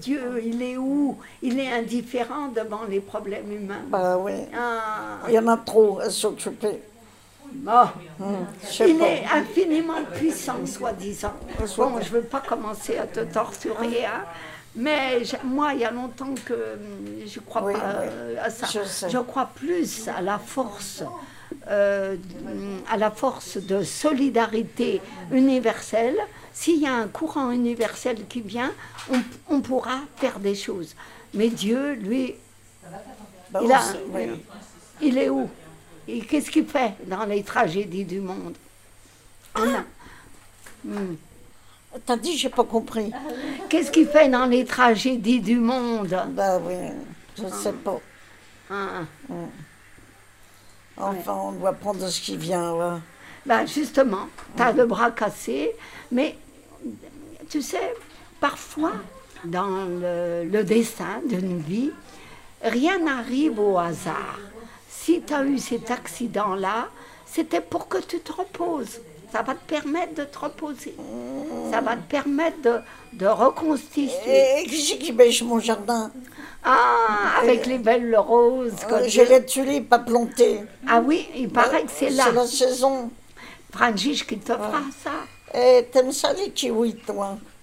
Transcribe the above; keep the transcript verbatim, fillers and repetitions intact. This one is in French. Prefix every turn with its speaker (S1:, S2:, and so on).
S1: Dieu, il est où? Il est indifférent devant les problèmes humains.
S2: Bah oui.
S1: Ah,
S2: Il y en a trop à s'occuper.
S1: bon.
S2: Hum, je sais
S1: Il
S2: pas.
S1: est infiniment puissant, soi-disant. Bon, je ne veux pas commencer à te torturer, hein, mais je- moi, il y a longtemps que hum, je ne crois
S2: Oui,
S1: pas
S2: oui.
S1: euh, à ça.
S2: Je sais.
S1: Je crois plus à la force, euh, à la force de solidarité universelle. S'il y a un courant universel qui vient, on, on pourra faire des choses. Mais Dieu, lui,
S2: Bah,
S1: il,
S2: on
S1: a,
S2: sait, oui.
S1: il est où? Et qu'est-ce qu'il fait dans les tragédies du monde? On a- Hmm.
S2: T'as dit, j'ai pas compris.
S1: Qu'est-ce qu'il fait dans les tragédies du monde?
S2: Bah oui, je sais pas.
S1: Hein.
S2: Enfin, on doit prendre ce qui vient, là.
S1: Ben justement, tu as le bras cassé, mais tu sais, parfois, dans le, le destin d'une vie, rien n'arrive au hasard. Si tu as eu cet accident-là, c'était pour que tu te reposes. Ça va te permettre de te reposer. Ça va te permettre de, de reconstituer.
S2: Et, et qui c'est qui bêche mon jardin?
S1: Ah, avec les belles roses.
S2: Euh,
S1: que
S2: J'ai
S1: Dieu-
S2: les tulipes à planter.
S1: Ah oui, il paraît que c'est là.
S2: C'est la saison.
S1: Frangiche qui te fera ça.
S2: Et t'aimes ça les kiwis, toi?